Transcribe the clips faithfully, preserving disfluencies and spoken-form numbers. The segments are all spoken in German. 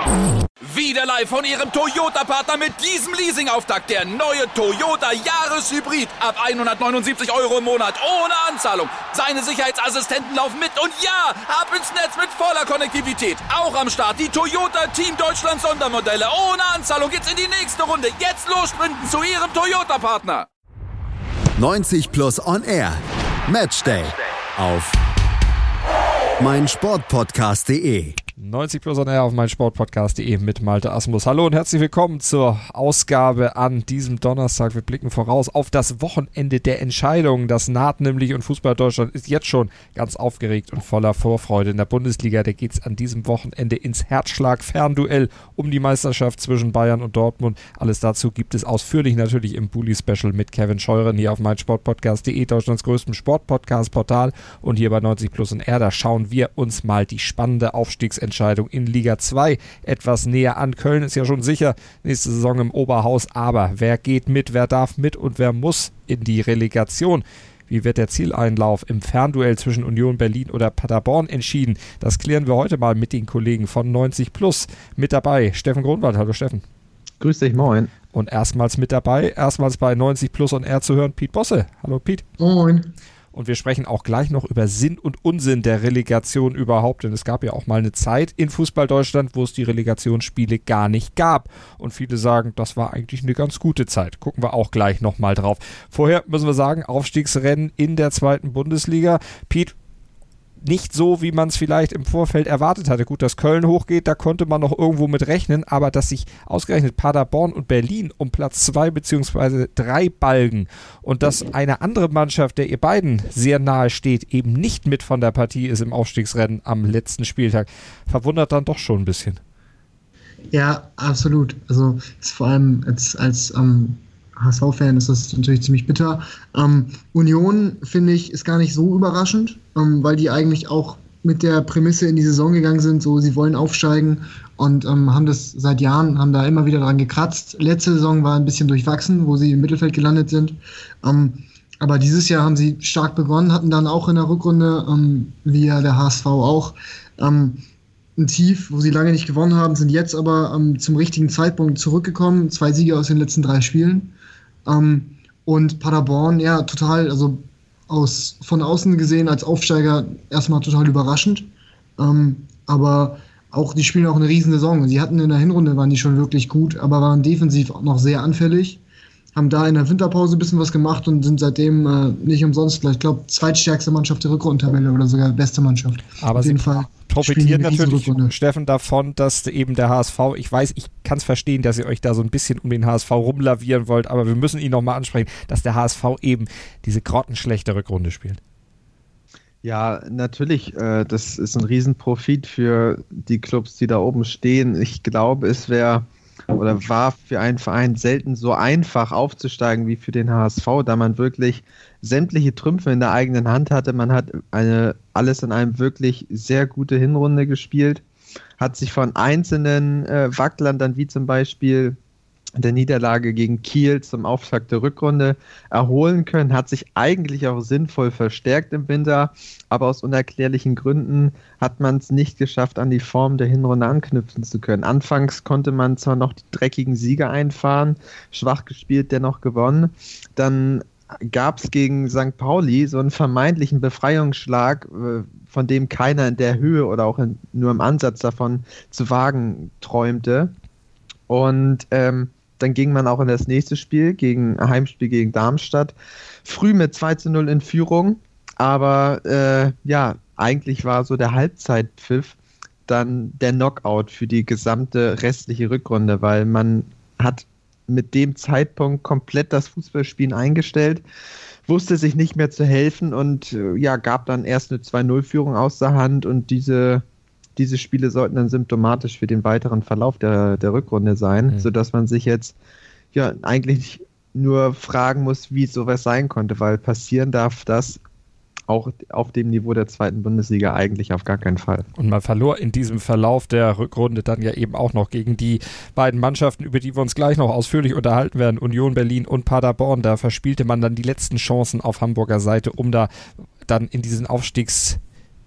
Wieder live von Ihrem Toyota-Partner mit diesem Leasing-Auftakt. Der neue Toyota Jahreshybrid. Ab hundertneunundsiebzig Euro im Monat. Ohne Anzahlung. Seine Sicherheitsassistenten laufen mit. Und ja, ab ins Netz mit voller Konnektivität. Auch am Start die Toyota Team Deutschland Sondermodelle. Ohne Anzahlung geht's in die nächste Runde. Jetzt los sprinten zu Ihrem Toyota-Partner. neunzig Plus On Air. Matchday. Auf meinsportpodcast punkt de. neunzig Plus On Air auf meinsportpodcast punkt de mit Malte Asmus. Hallo und herzlich willkommen zur Ausgabe an diesem Donnerstag. Wir blicken voraus auf das Wochenende der Entscheidungen. Das naht nämlich und Fußball Deutschland ist jetzt schon ganz aufgeregt und voller Vorfreude. In der Bundesliga, da geht es an diesem Wochenende ins Herzschlag-Fernduell um die Meisterschaft zwischen Bayern und Dortmund. Alles dazu gibt es ausführlich natürlich im Bully-Special mit Kevin Scheuren hier auf meinsportpodcast punkt de, Deutschlands größtem Sportpodcast-Portal. Und hier bei neunzig Plus On Air, da schauen wir uns mal die spannende Aufstiegsentscheidung in Liga zwei etwas näher an. Köln ist ja schon sicher nächste Saison im Oberhaus, aber wer geht mit, wer darf mit und wer muss in die Relegation? Wie wird der Zieleinlauf im Fernduell zwischen Union Berlin oder Paderborn entschieden? Das klären wir heute mal mit den Kollegen von neunzig Plus. Mit dabei Steffen Grunwald. Hallo Steffen. Grüß dich, moin. Und erstmals mit dabei, erstmals bei neunzig Plus On Air zu hören, Piet Bosse. Hallo Piet. Moin. Und wir sprechen auch gleich noch über Sinn und Unsinn der Relegation überhaupt, denn es gab ja auch mal eine Zeit in Fußball Deutschland, wo es die Relegationsspiele gar nicht gab. Und viele sagen, das war eigentlich eine ganz gute Zeit. Gucken wir auch gleich nochmal drauf. Vorher müssen wir sagen, Aufstiegsrennen in der zweiten Bundesliga. Piet, nicht so, wie man es vielleicht im Vorfeld erwartet hatte. Gut, dass Köln hochgeht, da konnte man noch irgendwo mit rechnen, aber dass sich ausgerechnet Paderborn und Berlin um Platz zwei bzw. drei balgen und dass eine andere Mannschaft, der ihr beiden sehr nahe steht, eben nicht mit von der Partie ist im Aufstiegsrennen am letzten Spieltag, verwundert dann doch schon ein bisschen. Ja, absolut. Also ist vor allem als, als ähm H S V-Fan ist das natürlich ziemlich bitter. Ähm, Union, finde ich, ist gar nicht so überraschend, ähm, weil die eigentlich auch mit der Prämisse in die Saison gegangen sind, so sie wollen aufsteigen und ähm, haben das seit Jahren, haben da immer wieder dran gekratzt. Letzte Saison war ein bisschen durchwachsen, wo sie im Mittelfeld gelandet sind. Ähm, aber dieses Jahr haben sie stark begonnen, hatten dann auch in der Rückrunde, ähm, wie ja der H S V auch, ähm, ein Tief, wo sie lange nicht gewonnen haben, sind jetzt aber ähm, zum richtigen Zeitpunkt zurückgekommen. Zwei Siege aus den letzten drei Spielen. Um, und Paderborn, ja, total, also aus, von außen gesehen als Aufsteiger erstmal total überraschend. Um, aber auch, die spielen auch eine riesen Saison. Sie hatten in der Hinrunde, waren die schon wirklich gut, aber waren defensiv auch noch sehr anfällig. Haben da in der Winterpause ein bisschen was gemacht und sind seitdem äh, nicht umsonst, ich glaube, zweitstärkste Mannschaft der Rückrundentabelle oder sogar beste Mannschaft. Aber auf jeden Fall profitieren natürlich, Steffen, davon, dass eben der H S V, ich weiß, ich kann es verstehen, dass ihr euch da so ein bisschen um den H S V rumlavieren wollt, aber wir müssen ihn nochmal ansprechen, dass der H S V eben diese grottenschlechte Rückrunde spielt. Ja, natürlich, äh, das ist ein Riesenprofit für die Clubs, die da oben stehen. Ich glaube, es wäre oder war für einen Verein selten so einfach aufzusteigen wie für den H S V, da man wirklich sämtliche Trümpfe in der eigenen Hand hatte. Man hat eine alles in einem wirklich sehr gute Hinrunde gespielt, hat sich von einzelnen äh, Wacklern dann wie zum Beispiel der Niederlage gegen Kiel zum Auftakt der Rückrunde erholen können, hat sich eigentlich auch sinnvoll verstärkt im Winter, aber aus unerklärlichen Gründen hat man es nicht geschafft, an die Form der Hinrunde anknüpfen zu können. Anfangs konnte man zwar noch die dreckigen Siege einfahren, schwach gespielt, dennoch gewonnen. Dann gab es gegen Sankt Pauli so einen vermeintlichen Befreiungsschlag, von dem keiner in der Höhe oder auch in, nur im Ansatz davon zu wagen träumte. Und ähm, dann ging man auch in das nächste Spiel, gegen ein Heimspiel gegen Darmstadt, früh mit zwei zu null in Führung, aber äh, ja, eigentlich war so der Halbzeitpfiff dann der Knockout für die gesamte restliche Rückrunde, weil man hat mit dem Zeitpunkt komplett das Fußballspielen eingestellt, wusste sich nicht mehr zu helfen und äh, ja, gab dann erst eine zwei null Führung aus der Hand und diese Diese Spiele sollten dann symptomatisch für den weiteren Verlauf der, der Rückrunde sein, mhm. sodass man sich jetzt ja eigentlich nur fragen muss, wie sowas sein konnte, weil passieren darf das auch auf dem Niveau der zweiten Bundesliga eigentlich auf gar keinen Fall. Und man verlor in diesem Verlauf der Rückrunde dann ja eben auch noch gegen die beiden Mannschaften, über die wir uns gleich noch ausführlich unterhalten werden, Union Berlin und Paderborn. Da verspielte man dann die letzten Chancen auf Hamburger Seite, um da dann in diesen Aufstiegs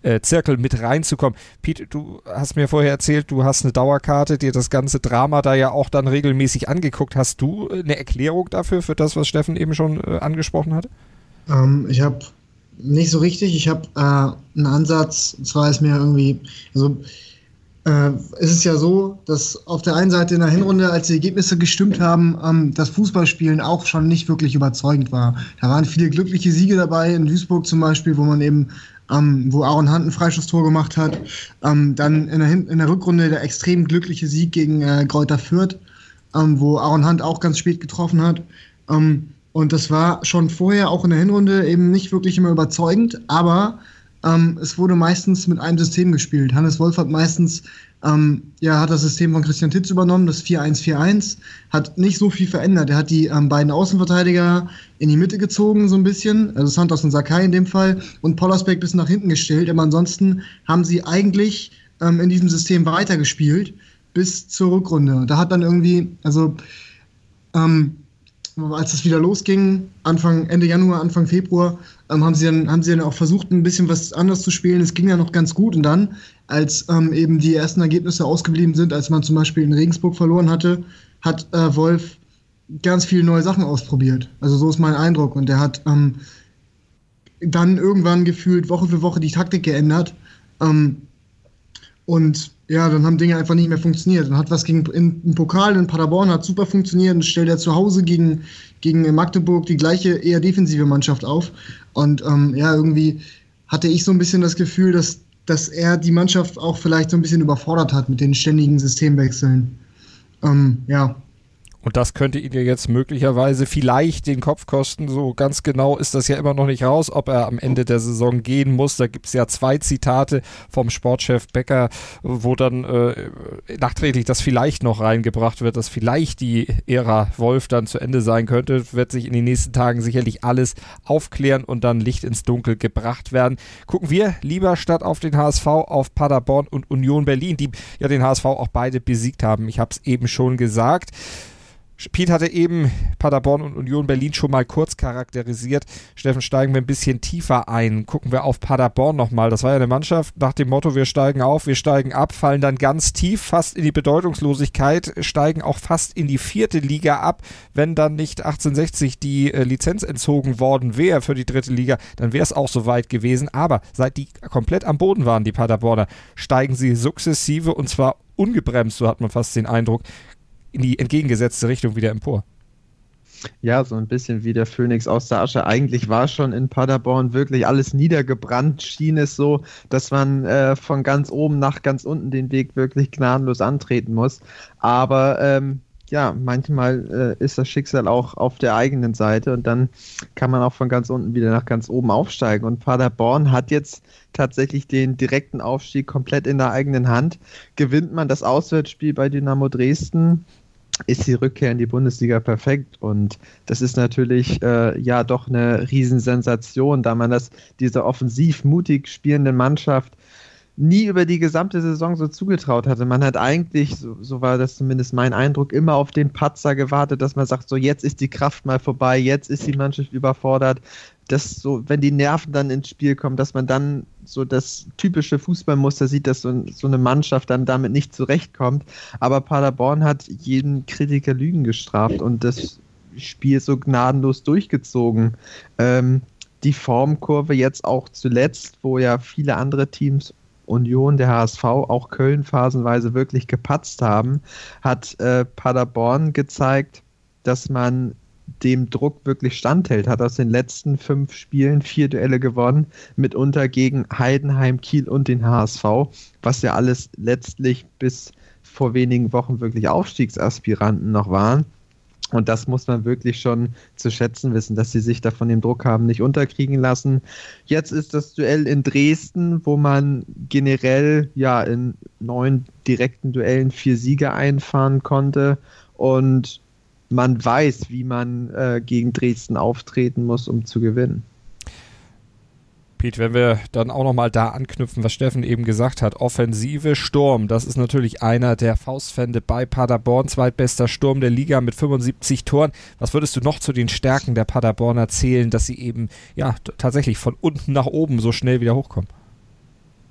äh, Zirkel mit reinzukommen. Piet, du hast mir vorher erzählt, du hast eine Dauerkarte, dir das ganze Drama da ja auch dann regelmäßig angeguckt. Hast du eine Erklärung dafür, für das, was Steffen eben schon äh, angesprochen hatte? Ähm, ich habe nicht so richtig. Ich habe äh, einen Ansatz, und zwar ist mir irgendwie, also äh, es ist ja so, dass auf der einen Seite in der Hinrunde, als die Ergebnisse gestimmt haben, ähm, das Fußballspielen auch schon nicht wirklich überzeugend war. Da waren viele glückliche Siege dabei, in Duisburg zum Beispiel, wo man eben, ähm, wo Aaron Hunt ein Freistoßtor gemacht hat. Ähm, dann in der, Hin- in der Rückrunde der extrem glückliche Sieg gegen äh, Greuther Fürth, ähm, wo Aaron Hunt auch ganz spät getroffen hat. Ähm, und das war schon vorher, auch in der Hinrunde, eben nicht wirklich immer überzeugend, aber Ähm, es wurde meistens mit einem System gespielt. Hannes Wolf hat meistens, ähm, ja, hat das System von Christian Titz übernommen, das vier eins vier eins, hat nicht so viel verändert. Er hat die ähm, beiden Außenverteidiger in die Mitte gezogen, so ein bisschen, also Santos und Sakai in dem Fall, und Pollersbeck bis nach hinten gestellt, aber ansonsten haben sie eigentlich ähm, in diesem System weitergespielt bis zur Rückrunde. Da hat dann irgendwie, also, ähm, als es wieder losging, Anfang, Ende Januar, Anfang Februar, ähm, haben sie dann, haben sie dann auch versucht, ein bisschen was anderes zu spielen. Es ging ja noch ganz gut. Und dann, als ähm, eben die ersten Ergebnisse ausgeblieben sind, als man zum Beispiel in Regensburg verloren hatte, hat äh, Wolf ganz viele neue Sachen ausprobiert. Also so ist mein Eindruck. Und er hat ähm, dann irgendwann gefühlt Woche für Woche die Taktik geändert. Ähm, und ja, dann haben Dinge einfach nicht mehr funktioniert. Dann hat was gegen in, im Pokal in Paderborn hat super funktioniert und stellt er zu Hause gegen, gegen Magdeburg die gleiche, eher defensive Mannschaft auf. Und ähm, ja, irgendwie hatte ich so ein bisschen das Gefühl, dass, dass er die Mannschaft auch vielleicht so ein bisschen überfordert hat mit den ständigen Systemwechseln. Ähm, ja. Und das könnte ihn ja jetzt möglicherweise vielleicht den Kopf kosten. So ganz genau ist das ja immer noch nicht raus, ob er am Ende der Saison gehen muss. Da gibt es ja zwei Zitate vom Sportchef Becker, wo dann äh, nachträglich das vielleicht noch reingebracht wird, dass vielleicht die Ära Wolf dann zu Ende sein könnte. Wird sich in den nächsten Tagen sicherlich alles aufklären und dann Licht ins Dunkel gebracht werden. Gucken wir lieber statt auf den H S V auf Paderborn und Union Berlin, die ja den H S V auch beide besiegt haben. Ich habe es eben schon gesagt. Piet hatte eben Paderborn und Union Berlin schon mal kurz charakterisiert. Steffen, steigen wir ein bisschen tiefer ein. Gucken wir auf Paderborn nochmal. Das war ja eine Mannschaft nach dem Motto, wir steigen auf, wir steigen ab, fallen dann ganz tief, fast in die Bedeutungslosigkeit, steigen auch fast in die vierte Liga ab. Wenn dann nicht achtzehnhundertsechzig die äh, Lizenz entzogen worden wäre für die dritte Liga, dann wäre es auch so weit gewesen. Aber seit die komplett am Boden waren, die Paderborner, steigen sie sukzessive und zwar ungebremst, so hat man fast den Eindruck, in die entgegengesetzte Richtung wieder empor. Ja, so ein bisschen wie der Phönix aus der Asche. Eigentlich war schon in Paderborn wirklich alles niedergebrannt, schien es so, dass man äh, von ganz oben nach ganz unten den Weg wirklich gnadenlos antreten muss. Aber ähm, ja, manchmal äh, ist das Schicksal auch auf der eigenen Seite und dann kann man auch von ganz unten wieder nach ganz oben aufsteigen. Und Paderborn hat jetzt tatsächlich den direkten Aufstieg komplett in der eigenen Hand. Gewinnt man das Auswärtsspiel bei Dynamo Dresden, ist die Rückkehr in die Bundesliga perfekt und das ist natürlich äh, ja doch eine Riesensensation, da man das dieser offensiv mutig spielenden Mannschaft nie über die gesamte Saison so zugetraut hatte. Man hat eigentlich, so, so war das zumindest mein Eindruck, immer auf den Patzer gewartet, dass man sagt, so jetzt ist die Kraft mal vorbei, jetzt ist die Mannschaft überfordert. Das so, wenn die Nerven dann ins Spiel kommen, dass man dann so das typische Fußballmuster sieht, dass so, so eine Mannschaft dann damit nicht zurechtkommt. Aber Paderborn hat jeden Kritiker Lügen gestraft und das Spiel so gnadenlos durchgezogen. Ähm, die Formkurve jetzt auch zuletzt, wo ja viele andere Teams, Union, der H S V, auch Köln phasenweise wirklich gepatzt haben, hat äh, Paderborn gezeigt, dass man dem Druck wirklich standhält, hat aus den letzten fünf Spielen vier Duelle gewonnen, mitunter gegen Heidenheim, Kiel und den H S V, was ja alles letztlich bis vor wenigen Wochen wirklich Aufstiegsaspiranten noch waren. Und das muss man wirklich schon zu schätzen wissen, dass sie sich da von dem Druck haben nicht unterkriegen lassen. Jetzt ist das Duell in Dresden, wo man generell ja in neun direkten Duellen vier Siege einfahren konnte und man weiß, wie man äh, gegen Dresden auftreten muss, um zu gewinnen. Piet, wenn wir dann auch nochmal da anknüpfen, was Steffen eben gesagt hat, Offensive, Sturm, das ist natürlich einer der Faustpfände bei Paderborn, zweitbester Sturm der Liga mit fünfundsiebzig Toren. Was würdest du noch zu den Stärken der Paderborner zählen, dass sie eben ja t- tatsächlich von unten nach oben so schnell wieder hochkommen?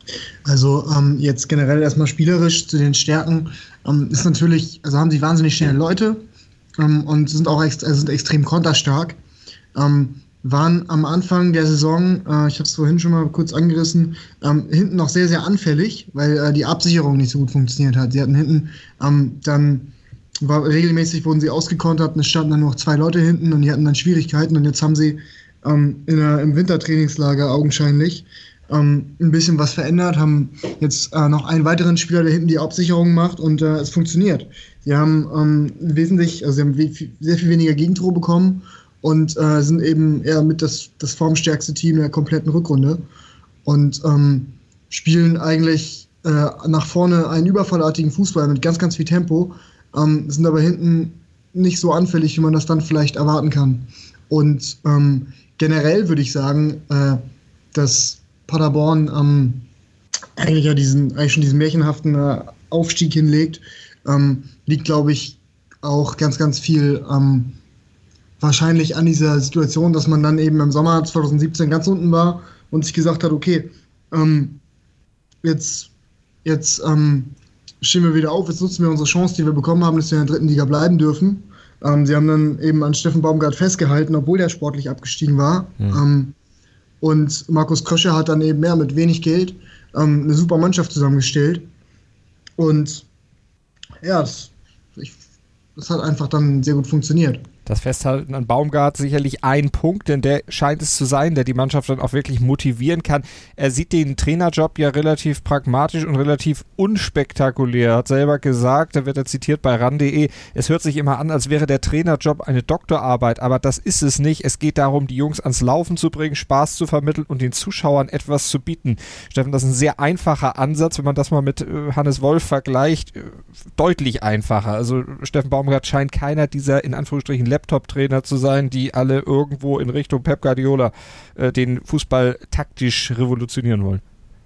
Also ähm, jetzt generell erstmal spielerisch zu den Stärken ähm, ist natürlich, also haben sie wahnsinnig schnelle Leute ähm, und sind auch ext- also sind extrem konterstark. Ähm, waren am Anfang der Saison, äh, ich habe es vorhin schon mal kurz angerissen, ähm, hinten noch sehr, sehr anfällig, weil äh, die Absicherung nicht so gut funktioniert hat. Sie hatten hinten ähm, dann, war, regelmäßig wurden sie ausgekontert und es standen dann noch zwei Leute hinten und die hatten dann Schwierigkeiten und jetzt haben sie ähm, in der, im Wintertrainingslager augenscheinlich ähm, ein bisschen was verändert, haben jetzt äh, noch einen weiteren Spieler, der hinten die Absicherung macht und äh, es funktioniert. Sie haben ähm, wesentlich, also sie haben we- sehr viel weniger Gegentore bekommen und äh, sind eben eher mit das, das formstärkste Team der kompletten Rückrunde und ähm, spielen eigentlich äh, nach vorne einen überfallartigen Fußball mit ganz, ganz viel Tempo, ähm, sind aber hinten nicht so anfällig, wie man das dann vielleicht erwarten kann. Und ähm, generell würde ich sagen, äh, dass Paderborn ähm, eigentlich ja diesen, eigentlich schon diesen märchenhaften äh, Aufstieg hinlegt, ähm, liegt, glaube ich, auch ganz, ganz viel ähm, wahrscheinlich an dieser Situation, dass man dann eben im Sommer zwanzig siebzehn ganz unten war und sich gesagt hat, okay, ähm, jetzt, jetzt ähm, stehen wir wieder auf, jetzt nutzen wir unsere Chance, die wir bekommen haben, dass wir in der dritten Liga bleiben dürfen. Ähm, sie haben dann eben an Steffen Baumgart festgehalten, obwohl der sportlich abgestiegen war. Mhm. Ähm, und Markus Krösche hat dann eben mehr mit wenig Geld ähm, eine super Mannschaft zusammengestellt. Und ja, das, ich, das hat einfach dann sehr gut funktioniert. Das Festhalten an Baumgart sicherlich ein Punkt, denn der scheint es zu sein, der die Mannschaft dann auch wirklich motivieren kann. Er sieht den Trainerjob ja relativ pragmatisch und relativ unspektakulär. Er hat selber gesagt, da wird er zitiert bei ran punkt de, es hört sich immer an, als wäre der Trainerjob eine Doktorarbeit, aber das ist es nicht. Es geht darum, die Jungs ans Laufen zu bringen, Spaß zu vermitteln und den Zuschauern etwas zu bieten. Steffen, das ist ein sehr einfacher Ansatz, wenn man das mal mit äh, Hannes Wolf vergleicht, äh, deutlich einfacher. Also Steffen Baumgart scheint keiner dieser in Anführungsstrichen Laptop-Trainer zu sein, die alle irgendwo in Richtung Pep Guardiola äh, den Fußball taktisch revolutionieren wollen.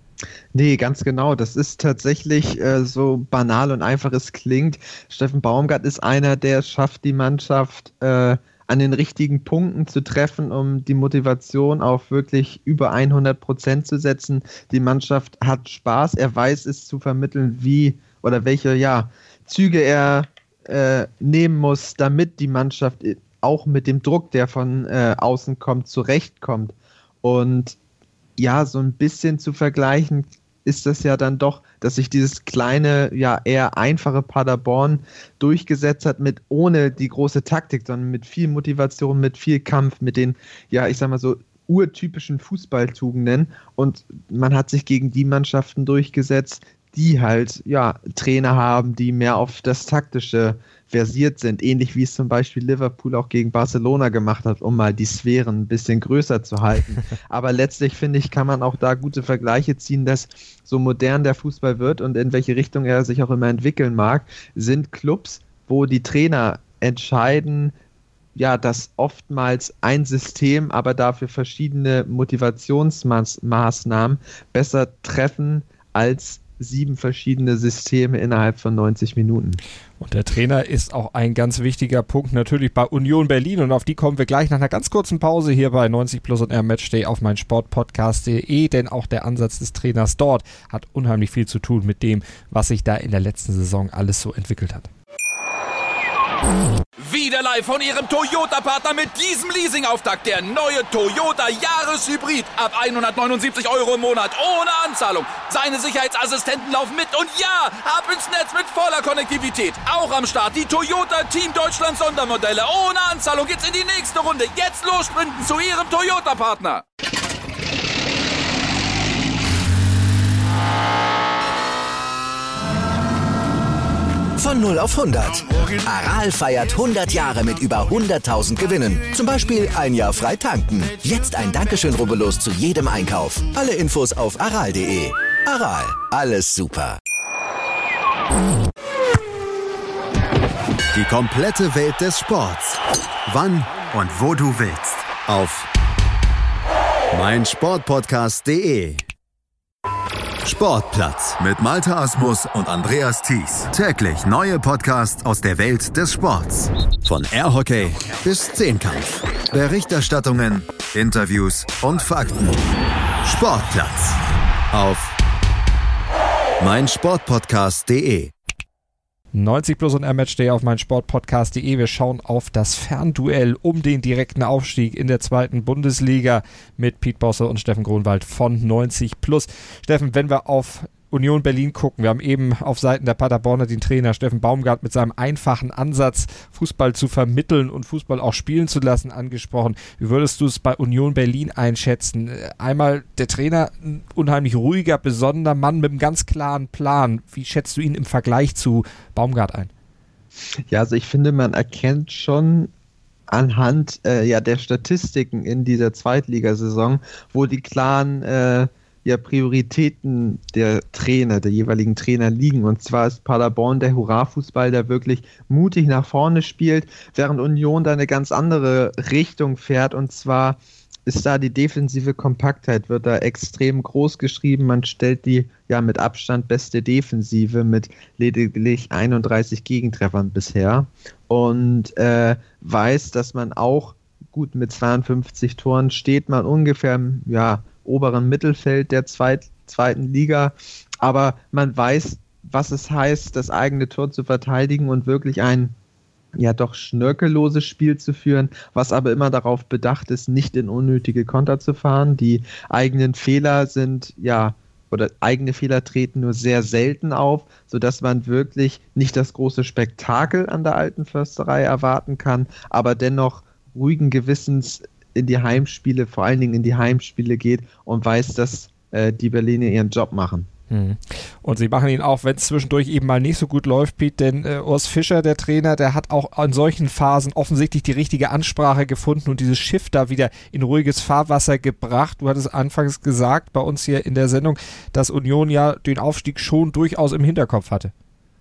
Nee, ganz genau. Das ist tatsächlich äh, so banal und einfach es klingt. Steffen Baumgart ist einer, der schafft, die Mannschaft äh, an den richtigen Punkten zu treffen, um die Motivation auf wirklich über hundert Prozent zu setzen. Die Mannschaft hat Spaß, er weiß es zu vermitteln, wie oder welche ja, Züge er Äh, nehmen muss, damit die Mannschaft auch mit dem Druck, der von äh, außen kommt, zurechtkommt. Und ja, so ein bisschen zu vergleichen ist das ja dann doch, dass sich dieses kleine, ja eher einfache Paderborn durchgesetzt hat, mit ohne die große Taktik, sondern mit viel Motivation, mit viel Kampf, mit den, ja, ich sag mal so, urtypischen Fußballtugenden. Und man hat sich gegen die Mannschaften durchgesetzt, die halt ja Trainer haben, die mehr auf das Taktische versiert sind, ähnlich wie es zum Beispiel Liverpool auch gegen Barcelona gemacht hat, um mal die Sphären ein bisschen größer zu halten. Aber letztlich, finde ich, kann man auch da gute Vergleiche ziehen, dass so modern der Fußball wird und in welche Richtung er sich auch immer entwickeln mag, sind Clubs, wo die Trainer entscheiden, ja, dass oftmals ein System, aber dafür verschiedene Motivationsmaßnahmen besser treffen als sieben verschiedene Systeme innerhalb von neunzig Minuten. Und der Trainer ist auch ein ganz wichtiger Punkt natürlich bei Union Berlin und auf die kommen wir gleich nach einer ganz kurzen Pause hier bei neunzig Plus und R Matchday auf mein Sportpodcast punkt de, denn auch der Ansatz des Trainers dort hat unheimlich viel zu tun mit dem, was sich da in der letzten Saison alles so entwickelt hat. Wieder live von Ihrem Toyota-Partner mit diesem Leasing-Auftakt. Der neue Toyota Jahreshybrid. Ab hundertneunundsiebzig Euro im Monat. Ohne Anzahlung. Seine Sicherheitsassistenten laufen mit. Und ja, ab ins Netz mit voller Konnektivität. Auch am Start die Toyota Team Deutschland Sondermodelle. Ohne Anzahlung geht's in die nächste Runde. Jetzt los sprinten zu Ihrem Toyota-Partner. Von null auf hundert. Aral feiert hundert Jahre mit über hunderttausend Gewinnen. Zum Beispiel ein Jahr frei tanken. Jetzt ein Dankeschön, rubbellos zu jedem Einkauf. Alle Infos auf aral punkt de. Aral, alles super. Die komplette Welt des Sports. Wann und wo du willst. Auf mein Sportpodcast punkt de. Sportplatz mit Malte Asmus und Andreas Thies. Täglich neue Podcasts aus der Welt des Sports. Von Airhockey bis Zehnkampf. Berichterstattungen, Interviews und Fakten. Sportplatz auf mein Sportpodcast punkt de. neunzig plus und R-Matchday auf mein Sportpodcast punkt de. Wir schauen auf das Fernduell um den direkten Aufstieg in der zweiten Bundesliga mit Piet Bosse und Steffen Grunwald von neunzig plus. Steffen, wenn wir auf Union Berlin gucken, wir haben eben auf Seiten der Paderborner den Trainer Steffen Baumgart mit seinem einfachen Ansatz, Fußball zu vermitteln und Fußball auch spielen zu lassen, angesprochen. Wie würdest du es bei Union Berlin einschätzen? Einmal der Trainer, ein unheimlich ruhiger, besonderer Mann mit einem ganz klaren Plan. Wie schätzt du ihn im Vergleich zu Baumgart ein? Ja, also ich finde, man erkennt schon anhand äh, ja, der Statistiken in dieser Zweitligasaison, wo die klaren äh, ja, Prioritäten der Trainer, der jeweiligen Trainer liegen. Und zwar ist Paderborn der Hurra-Fußball, der wirklich mutig nach vorne spielt, während Union da eine ganz andere Richtung fährt. Und zwar ist da die defensive Kompaktheit, wird da extrem groß geschrieben. Man stellt die ja mit Abstand beste Defensive mit lediglich einunddreißig Gegentreffern bisher und äh, weiß, dass man auch gut mit zweiundfünfzig Toren steht, man ungefähr im ja, oberen Mittelfeld der zweit, zweiten Liga, aber man weiß, was es heißt, das eigene Tor zu verteidigen und wirklich ein ja doch schnörkelloses Spiel zu führen, was aber immer darauf bedacht ist, nicht in unnötige Konter zu fahren. Die eigenen Fehler sind ja oder eigene Fehler treten nur sehr selten auf, sodass man wirklich nicht das große Spektakel an der Alten Försterei erwarten kann, aber dennoch ruhigen Gewissens in die Heimspiele, vor allen Dingen in die Heimspiele geht und weiß, dass äh, die Berliner ihren Job machen. Hm. Und sie machen ihn auch, wenn es zwischendurch eben mal nicht so gut läuft, Piet, denn äh, Urs Fischer, der Trainer, der hat auch in solchen Phasen offensichtlich die richtige Ansprache gefunden und dieses Schiff da wieder in ruhiges Fahrwasser gebracht. Du hattest anfangs gesagt bei uns hier in der Sendung, dass Union ja den Aufstieg schon durchaus im Hinterkopf hatte.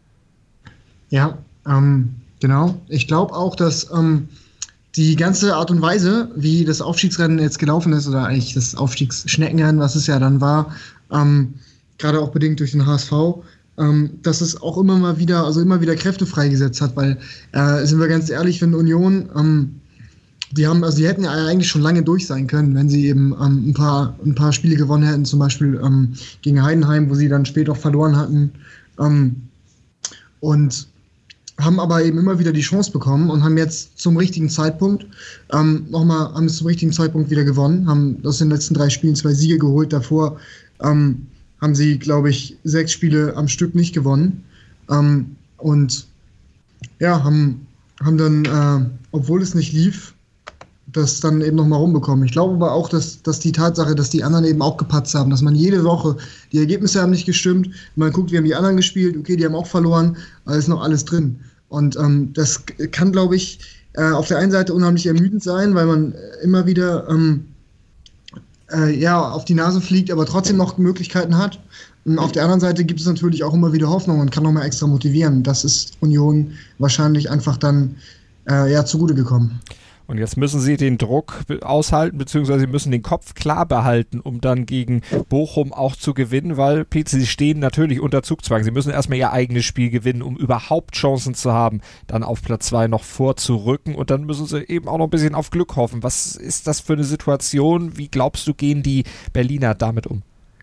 Ja, ähm, genau. Ich glaube auch, dass ähm, die ganze Art und Weise, wie das Aufstiegsrennen jetzt gelaufen ist, oder eigentlich das Aufstiegsschneckenrennen, was es ja dann war, ähm, gerade auch bedingt durch den H S V, ähm, dass es auch immer mal wieder, also immer wieder Kräfte freigesetzt hat, weil, äh, sind wir ganz ehrlich, wenn Union, ähm, die haben, also die hätten ja eigentlich schon lange durch sein können, wenn sie eben ähm, ein paar, ein paar Spiele gewonnen hätten, zum Beispiel ähm, gegen Heidenheim, wo sie dann später auch verloren hatten, ähm, und haben aber eben immer wieder die Chance bekommen und haben jetzt zum richtigen Zeitpunkt ähm, nochmal, haben es zum richtigen Zeitpunkt wieder gewonnen, haben aus den letzten drei Spielen zwei Siege geholt, davor ähm, haben sie, glaube ich, sechs Spiele am Stück nicht gewonnen ähm, und ja, haben, haben dann, äh, obwohl es nicht lief, das dann eben nochmal rumbekommen. Ich glaube aber auch, dass, dass die Tatsache, dass die anderen eben auch gepatzt haben, dass man jede Woche, die Ergebnisse haben nicht gestimmt, man guckt, wie haben die anderen gespielt, okay, die haben auch verloren, aber ist noch alles drin. Und ähm, das kann, glaube ich, äh, auf der einen Seite unheimlich ermüdend sein, weil man immer wieder ähm, äh, ja, auf die Nase fliegt, aber trotzdem noch Möglichkeiten hat. Und auf der anderen Seite gibt es natürlich auch immer wieder Hoffnung und kann nochmal extra motivieren. Das ist Union wahrscheinlich einfach dann äh, ja, zugute gekommen. Und jetzt müssen sie den Druck aushalten, beziehungsweise sie müssen den Kopf klar behalten, um dann gegen Bochum auch zu gewinnen, weil, Pete, sie stehen natürlich unter Zugzwang. Sie müssen erstmal ihr eigenes Spiel gewinnen, um überhaupt Chancen zu haben, dann auf Platz zwei noch vorzurücken. Und dann müssen sie eben auch noch ein bisschen auf Glück hoffen. Was ist das für eine Situation? Wie glaubst du, gehen die Berliner damit um?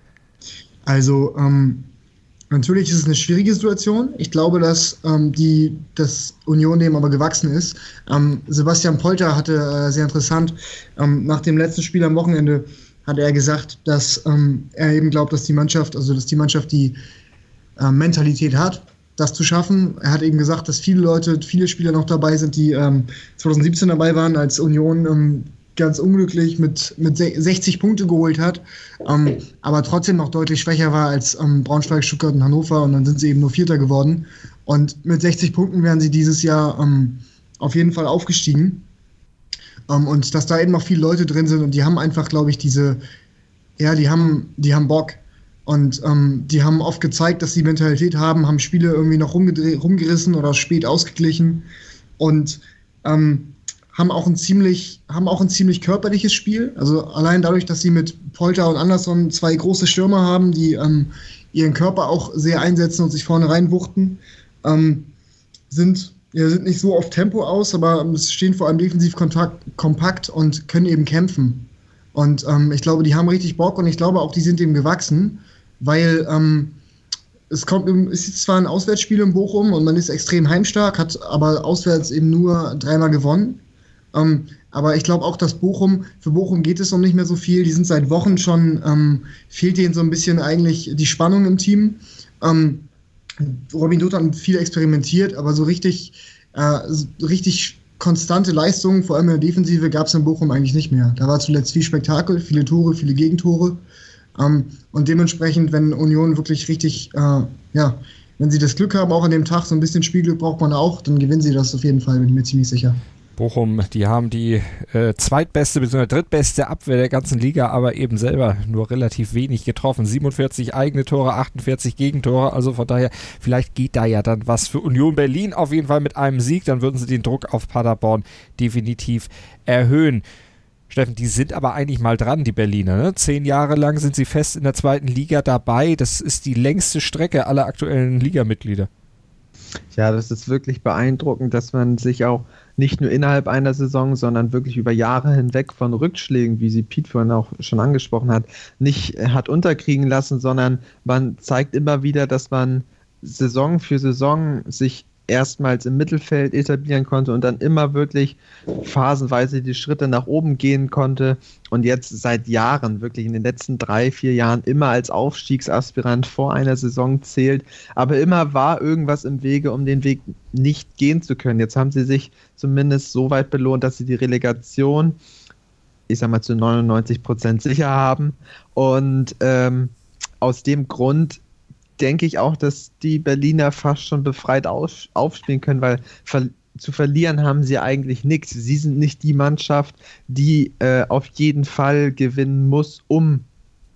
Also, ähm, natürlich ist es eine schwierige Situation. Ich glaube, dass ähm, die, das Union dem aber gewachsen ist. Ähm, Sebastian Polter hatte äh, sehr interessant, ähm, nach dem letzten Spiel am Wochenende hat er gesagt, dass ähm, er eben glaubt, dass die Mannschaft, also dass die Mannschaft die äh, Mentalität hat, das zu schaffen. Er hat eben gesagt, dass viele Leute, viele Spieler noch dabei sind, die ähm, zwanzig siebzehn dabei waren, als Union ähm, ganz unglücklich mit, mit sechzig Punkte geholt hat, ähm, aber trotzdem noch deutlich schwächer war als ähm, Braunschweig, Stuttgart und Hannover, und dann sind sie eben nur Vierter geworden. Und mit sechzig Punkten wären sie dieses Jahr ähm, auf jeden Fall aufgestiegen. Ähm, und dass da eben noch viele Leute drin sind und die haben einfach, glaube ich, diese, ja, die haben, die haben Bock. Und ähm, die haben oft gezeigt, dass sie Mentalität haben, haben Spiele irgendwie noch rumgedreht, rumgerissen oder spät ausgeglichen und ähm, haben auch ein ziemlich, haben auch ein ziemlich körperliches Spiel. Also allein dadurch, dass sie mit Polter und Andersson zwei große Stürmer haben, die ähm, ihren Körper auch sehr einsetzen und sich vorne reinwuchten, ähm, sind, ja, sind nicht so auf Tempo aus, aber stehen vor allem defensiv kontakt, kompakt und können eben kämpfen. Und ähm, ich glaube, die haben richtig Bock und ich glaube auch, die sind dem gewachsen, weil ähm, es kommt, es ist zwar ein Auswärtsspiel in Bochum und man ist extrem heimstark, hat aber auswärts eben nur dreimal gewonnen. Ähm, aber ich glaube auch, dass Bochum, für Bochum geht es noch nicht mehr so viel. Die sind seit Wochen schon, ähm, fehlt denen so ein bisschen eigentlich die Spannung im Team. Ähm, Robin Dutt hat viel experimentiert, aber so richtig, äh, so richtig konstante Leistungen, vor allem in der Defensive, gab es in Bochum eigentlich nicht mehr. Da war zuletzt viel Spektakel, viele Tore, viele Gegentore. Ähm, und dementsprechend, wenn Union wirklich richtig, äh, ja, wenn sie das Glück haben, auch an dem Tag, so ein bisschen Spielglück braucht man auch, dann gewinnen sie das auf jeden Fall, bin ich mir ziemlich sicher. Bochum, die haben die äh, zweitbeste bzw. drittbeste Abwehr der ganzen Liga, aber eben selber nur relativ wenig getroffen. siebenundvierzig eigene Tore, achtundvierzig Gegentore, also von daher, vielleicht geht da ja dann was für Union Berlin auf jeden Fall mit einem Sieg, dann würden sie den Druck auf Paderborn definitiv erhöhen. Steffen, die sind aber eigentlich mal dran, die Berliner. Ne? Zehn Jahre lang sind sie fest in der zweiten Liga dabei. Das ist die längste Strecke aller aktuellen Ligamitglieder. Ja, das ist wirklich beeindruckend, dass man sich auch nicht nur innerhalb einer Saison, sondern wirklich über Jahre hinweg von Rückschlägen, wie sie Piet vorhin auch schon angesprochen hat, nicht hat unterkriegen lassen, sondern man zeigt immer wieder, dass man Saison für Saison sich erstmals im Mittelfeld etablieren konnte und dann immer wirklich phasenweise die Schritte nach oben gehen konnte und jetzt seit Jahren, wirklich in den letzten drei, vier Jahren immer als Aufstiegsaspirant vor einer Saison zählt, aber immer war irgendwas im Wege, um den Weg nicht gehen zu können. Jetzt haben sie sich zumindest so weit belohnt, dass sie die Relegation, ich sag mal, zu neunundneunzig Prozent sicher haben und ähm, aus dem Grund denke ich auch, dass die Berliner fast schon befreit auf, aufspielen können, weil ver- zu verlieren haben sie eigentlich nichts. Sie sind nicht die Mannschaft, die äh, auf jeden Fall gewinnen muss, um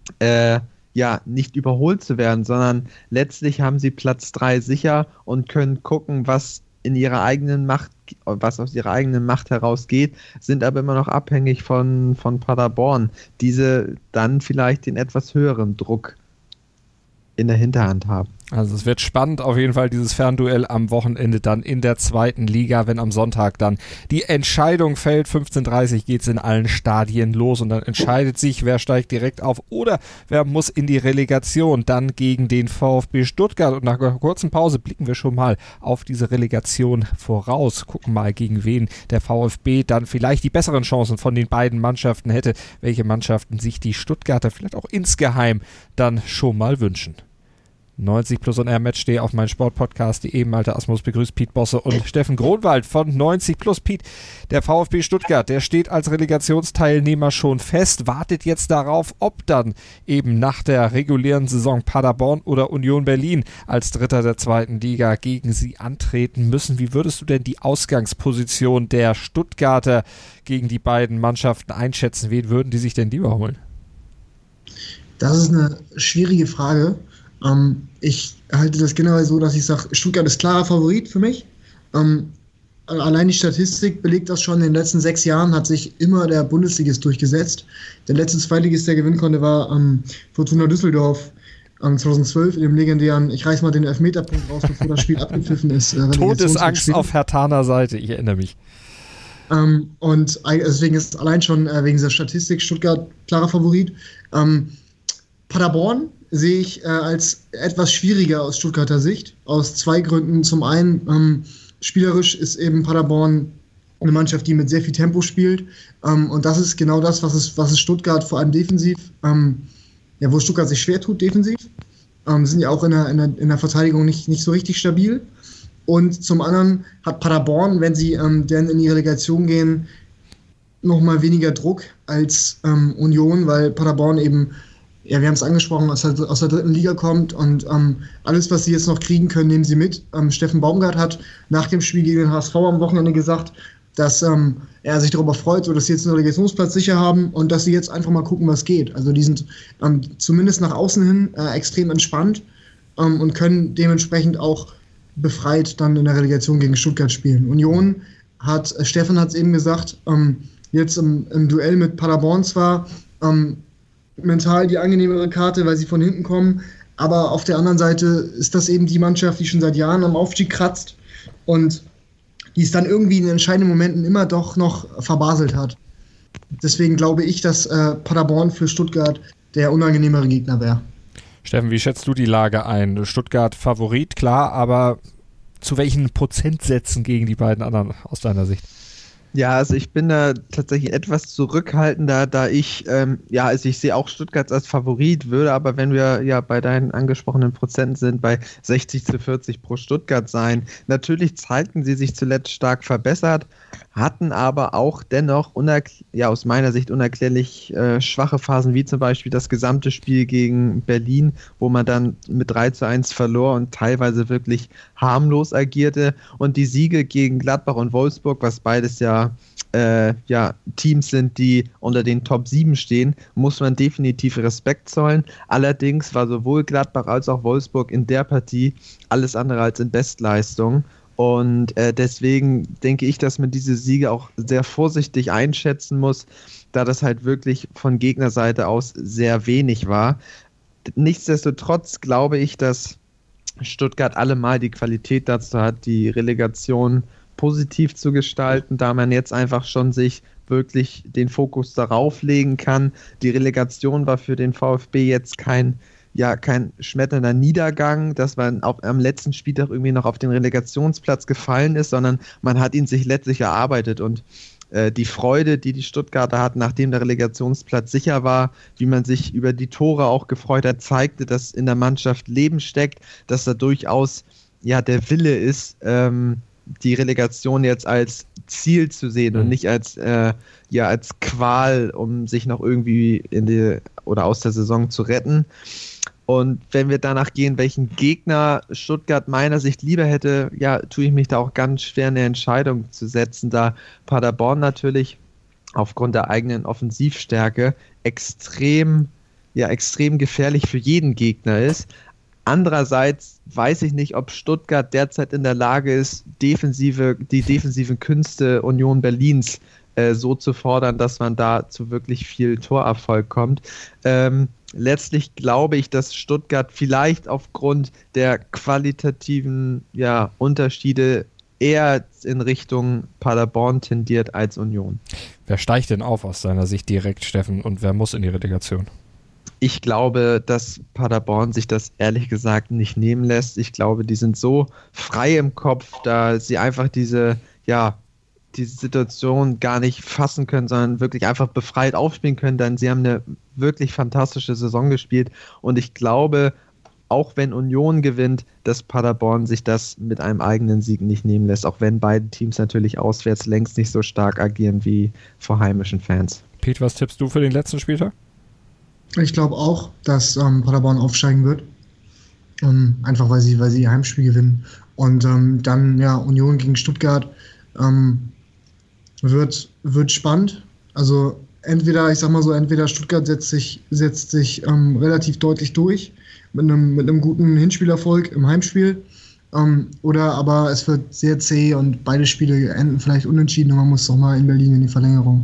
äh, ja nicht überholt zu werden, sondern letztlich haben sie Platz drei sicher und können gucken, was in ihrer eigenen Macht, was aus ihrer eigenen Macht herausgeht, sind aber immer noch abhängig von, von Paderborn, diese dann vielleicht den etwas höheren Druck in der Hinterhand haben. Also es wird spannend auf jeden Fall, dieses Fernduell am Wochenende dann in der zweiten Liga, wenn am Sonntag dann die Entscheidung fällt. fünfzehn Uhr dreißig geht es in allen Stadien los und dann entscheidet sich, wer steigt direkt auf oder wer muss in die Relegation, dann gegen den VfB Stuttgart. Und nach einer kurzen Pause blicken wir schon mal auf diese Relegation voraus, gucken mal, gegen wen der VfB dann vielleicht die besseren Chancen von den beiden Mannschaften hätte, welche Mannschaften sich die Stuttgarter vielleicht auch insgeheim dann schon mal wünschen. neunzig plus und R Matchday auf mein Sportpodcast, die eben Malte Asmus begrüßt Piet Bosse und Steffen Gronwald von neunzig plus. Piet, der VfB Stuttgart, der steht als Relegationsteilnehmer schon fest, wartet jetzt darauf, ob dann eben nach der regulären Saison Paderborn oder Union Berlin als Dritter der zweiten Liga gegen sie antreten müssen. Wie würdest du denn die Ausgangsposition der Stuttgarter gegen die beiden Mannschaften einschätzen? Wen würden die sich denn lieber holen? Das ist eine schwierige Frage. Ähm, ich halte das generell so, dass ich sage, Stuttgart ist klarer Favorit für mich. Ähm, allein die Statistik belegt das schon. In den letzten sechs Jahren hat sich immer der Bundesligist durchgesetzt. Der letzte Zweitligist, der gewinnen konnte, war ähm, Fortuna Düsseldorf ähm, zweitausendzwölf in dem legendären, ich reiß mal den Elfmeterpunkt raus, bevor das Spiel abgepfiffen ist. Äh, Todesangst auf Herthaner Seite, ich erinnere mich. Ähm, und deswegen ist allein schon äh, wegen dieser Statistik Stuttgart klarer Favorit. Ähm, Paderborn sehe ich äh, als etwas schwieriger aus Stuttgarter Sicht, aus zwei Gründen. Zum einen, ähm, spielerisch ist eben Paderborn eine Mannschaft, die mit sehr viel Tempo spielt. Ähm, und das ist genau das, was es, was es Stuttgart vor allem defensiv, ähm, ja, wo Stuttgart sich schwer tut, defensiv. Ähm, sind ja auch in der, in der, in der Verteidigung nicht, nicht so richtig stabil. Und zum anderen hat Paderborn, wenn sie ähm, dann in die Relegation gehen, nochmal weniger Druck als ähm, Union, weil Paderborn eben, ja, wir haben es angesprochen, aus der, aus der dritten Liga kommt und ähm, alles, was sie jetzt noch kriegen können, nehmen sie mit. Ähm, Steffen Baumgart hat nach dem Spiel gegen den H S V am Wochenende gesagt, dass ähm, er sich darüber freut, so dass sie jetzt einen Relegationsplatz sicher haben und dass sie jetzt einfach mal gucken, was geht. Also die sind ähm, zumindest nach außen hin äh, extrem entspannt ähm, und können dementsprechend auch befreit dann in der Relegation gegen Stuttgart spielen. Union hat, äh, Steffen hat es eben gesagt, ähm, jetzt im, im Duell mit Paderborn zwar ähm, mental die angenehmere Karte, weil sie von hinten kommen, aber auf der anderen Seite ist das eben die Mannschaft, die schon seit Jahren am Aufstieg kratzt und die es dann irgendwie in entscheidenden Momenten immer doch noch verbaselt hat. Deswegen glaube ich, dass äh, Paderborn für Stuttgart der unangenehmere Gegner wäre. Steffen, wie schätzt du die Lage ein? Stuttgart Favorit, klar, aber zu welchen Prozentsätzen gegen die beiden anderen aus deiner Sicht? Ja, also ich bin da tatsächlich etwas zurückhaltender, da ich, ähm, ja, also ich sehe auch Stuttgart als Favorit, würde aber, wenn wir ja bei deinen angesprochenen Prozenten sind, bei sechzig zu vierzig pro Stuttgart sein. Natürlich zeigten sie sich zuletzt stark verbessert, hatten aber auch dennoch unerkl- ja, aus meiner Sicht unerklärlich äh, schwache Phasen, wie zum Beispiel das gesamte Spiel gegen Berlin, wo man dann mit drei zu eins verlor und teilweise wirklich harmlos agierte, und die Siege gegen Gladbach und Wolfsburg, was beides ja Äh, ja, Teams sind, die unter den Top sieben stehen, muss man definitiv Respekt zollen. Allerdings war sowohl Gladbach als auch Wolfsburg in der Partie alles andere als in Bestleistung. Und äh, deswegen denke ich, dass man diese Siege auch sehr vorsichtig einschätzen muss, da das halt wirklich von Gegnerseite aus sehr wenig war. Nichtsdestotrotz glaube ich, dass Stuttgart allemal die Qualität dazu hat, die Relegation positiv zu gestalten, da man jetzt einfach schon sich wirklich den Fokus darauf legen kann. Die Relegation war für den VfB jetzt kein, ja, kein schmetternder Niedergang, dass man auf, am letzten Spieltag irgendwie noch auf den Relegationsplatz gefallen ist, sondern man hat ihn sich letztlich erarbeitet, und äh, die Freude, die die Stuttgarter hatten, nachdem der Relegationsplatz sicher war, wie man sich über die Tore auch gefreut hat, zeigte, dass in der Mannschaft Leben steckt, dass da durchaus ja der Wille ist, ähm, die Relegation jetzt als Ziel zu sehen und nicht als, äh, ja, als Qual, um sich noch irgendwie in die oder aus der Saison zu retten. Und wenn wir danach gehen, welchen Gegner Stuttgart meiner Sicht lieber hätte, ja, tue ich mich da auch ganz schwer, eine Entscheidung zu setzen, da Paderborn natürlich aufgrund der eigenen Offensivstärke extrem, ja, extrem gefährlich für jeden Gegner ist. Andererseits weiß ich nicht, ob Stuttgart derzeit in der Lage ist, defensive, die defensiven Künste Union Berlins äh, so zu fordern, dass man da zu wirklich viel Torerfolg kommt. Ähm, letztlich glaube ich, dass Stuttgart vielleicht aufgrund der qualitativen ja, Unterschiede eher in Richtung Paderborn tendiert als Union. Wer steigt denn auf aus deiner Sicht direkt, Steffen, und wer muss in die Relegation? Ich glaube, dass Paderborn sich das ehrlich gesagt nicht nehmen lässt. Ich glaube, die sind so frei im Kopf, da sie einfach diese, ja, diese Situation gar nicht fassen können, sondern wirklich einfach befreit aufspielen können, denn sie haben eine wirklich fantastische Saison gespielt, und ich glaube, auch wenn Union gewinnt, dass Paderborn sich das mit einem eigenen Sieg nicht nehmen lässt, auch wenn beide Teams natürlich auswärts längst nicht so stark agieren wie vor heimischen Fans. Pete, was tippst du für den letzten Spieltag? Ich glaube auch, dass ähm, Paderborn aufsteigen wird. Um, einfach weil sie, weil sie ihr Heimspiel gewinnen. Und ähm, dann, ja, Union gegen Stuttgart ähm, wird, wird spannend. Also entweder, ich sag mal so, entweder Stuttgart setzt sich, setzt sich ähm, relativ deutlich durch mit einem, mit einem guten Hinspielerfolg im Heimspiel. Ähm, oder aber es wird sehr zäh und beide Spiele enden vielleicht unentschieden und man muss doch mal in Berlin in die Verlängerung.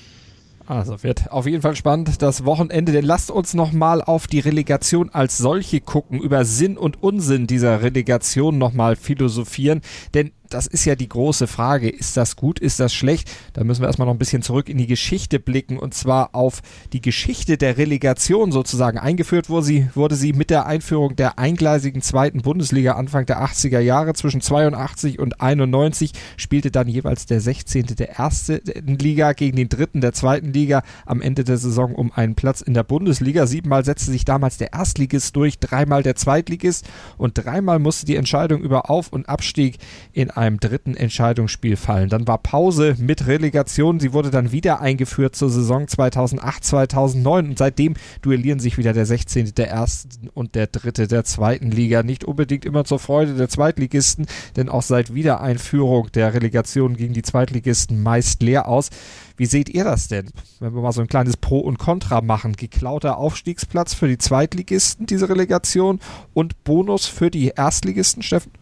Also wird auf jeden Fall spannend das Wochenende, denn lasst uns nochmal auf die Relegation als solche gucken, über Sinn und Unsinn dieser Relegation nochmal philosophieren, denn das ist ja die große Frage. Ist das gut? Ist das schlecht? Da müssen wir erstmal noch ein bisschen zurück in die Geschichte blicken, und zwar auf die Geschichte der Relegation sozusagen. Eingeführt wurde sie, wurde sie mit der Einführung der eingleisigen zweiten Bundesliga Anfang der achtziger Jahre. Zwischen zweiundachtzig und einundneunzig spielte dann jeweils der sechzehnte der ersten Liga gegen den dritten der zweiten Liga am Ende der Saison um einen Platz in der Bundesliga. Siebenmal setzte sich damals der Erstligist durch, dreimal der Zweitligist, und dreimal musste die Entscheidung über Auf- und Abstieg in einem dritten Entscheidungsspiel fallen. Dann war Pause mit Relegation. Sie wurde dann wieder eingeführt zur Saison zweitausendacht zweitausendneun, und seitdem duellieren sich wieder der sechzehnte der ersten und der dritte der zweiten Liga. Nicht unbedingt immer zur Freude der Zweitligisten, denn auch seit Wiedereinführung der Relegation gingen die Zweitligisten meist leer aus. Wie seht ihr das denn, wenn wir mal so ein kleines Pro und Contra machen? Geklauter Aufstiegsplatz für die Zweitligisten, diese Relegation, und Bonus für die Erstligisten, Steffen?